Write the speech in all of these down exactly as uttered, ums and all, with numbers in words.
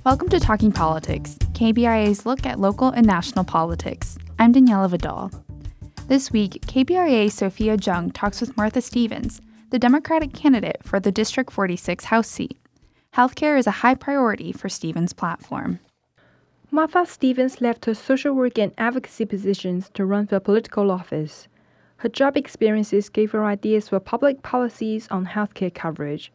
Welcome to Talking Politics, K B R A's look at local and national politics. I'm Daniela Vidal. This week, K B R A's Sophia Jung talks with Martha Stevens, the Democratic candidate for the District forty-six House seat. Healthcare is a high priority for Stevens' platform. Martha Stevens left her social work and advocacy positions to run for political office. Her job experiences gave her ideas for public policies on healthcare coverage.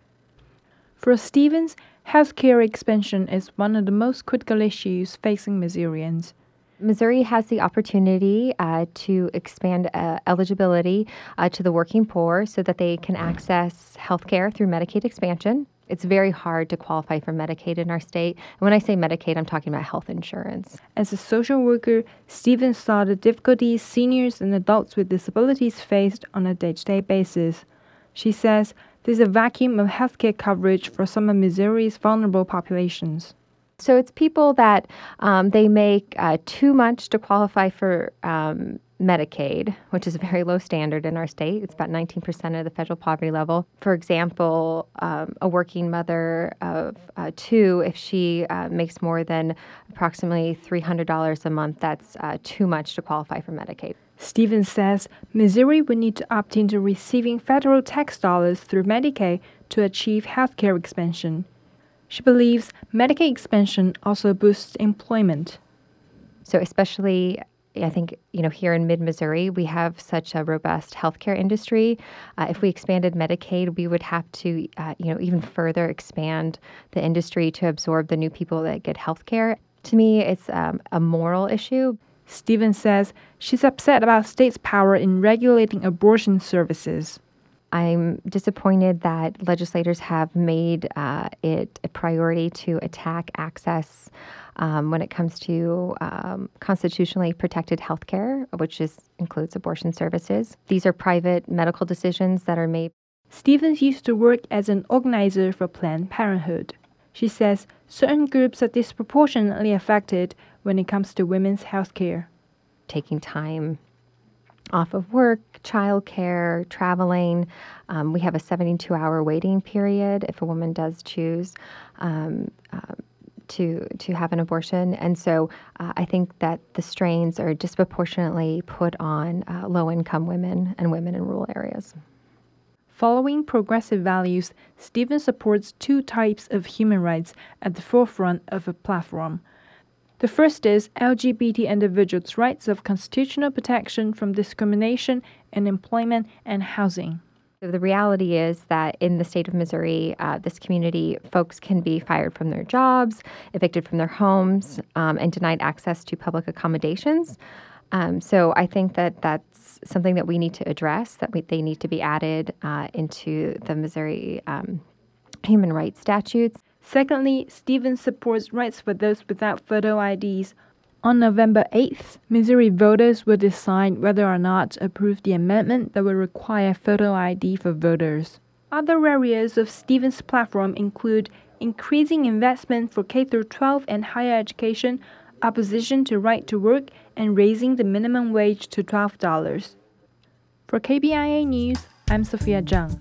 For Stevens, healthcare expansion is one of the most critical issues facing Missourians. Missouri has the opportunity uh, to expand uh, eligibility uh, to the working poor so that they can access health care through Medicaid expansion. It's very hard to qualify for Medicaid in our state. And when I say Medicaid, I'm talking about health insurance. As a social worker, Stevens saw the difficulties seniors and adults with disabilities faced on a day-to-day basis. She says there's a vacuum of healthcare coverage for some of Missouri's vulnerable populations. So it's people that um, they make uh, too much to qualify for um, Medicaid, which is a very low standard in our state. It's about nineteen percent of the federal poverty level. For example, um, a working mother of uh, two, if she uh, makes more than approximately three hundred dollars a month, that's uh, too much to qualify for Medicaid. Stevens says Missouri would need to opt into receiving federal tax dollars through Medicaid to achieve healthcare expansion. She believes Medicaid expansion also boosts employment. So especially, I think, you know, here in mid-Missouri, we have such a robust healthcare industry. Uh, if we expanded Medicaid, we would have to, uh, you know, even further expand the industry to absorb the new people that get healthcare. To me, it's um, a moral issue. Stevens says she's upset about states' power in regulating abortion services. I'm disappointed that legislators have made uh, it a priority to attack access um, when it comes to um, constitutionally protected health care, which is, includes abortion services. These are private medical decisions that are made. Stevens used to work as an organizer for Planned Parenthood. She says certain groups are disproportionately affected when it comes to women's health care. Taking time off of work, childcare, traveling. Um, we have a seventy-two hour waiting period if a woman does choose um, uh, to to have an abortion. And so uh, I think that the strains are disproportionately put on uh, low-income women and women in rural areas. Following progressive values, Stevens supports two types of human rights at the forefront of a platform. The first is L G B T individuals' rights of constitutional protection from discrimination in employment and housing. The reality is that in the state of Missouri, uh, this community, folks can be fired from their jobs, evicted from their homes, um, and denied access to public accommodations. Um, so I think that that's something that we need to address, that we, they need to be added uh, into the Missouri um, human rights statutes. Secondly, Stevens supports rights for those without photo I Ds. On November eighth, Missouri voters will decide whether or not to approve the amendment that will require photo I D for voters. Other areas of Stevens' platform include increasing investment for K through twelve and higher education, opposition to right to work, and raising the minimum wage to twelve dollars. For K B I A News, I'm Sophia Jung.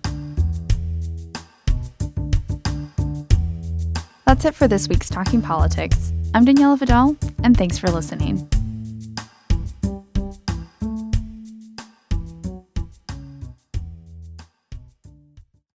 That's it for this week's Talking Politics. I'm Daniela Vidal, and thanks for listening.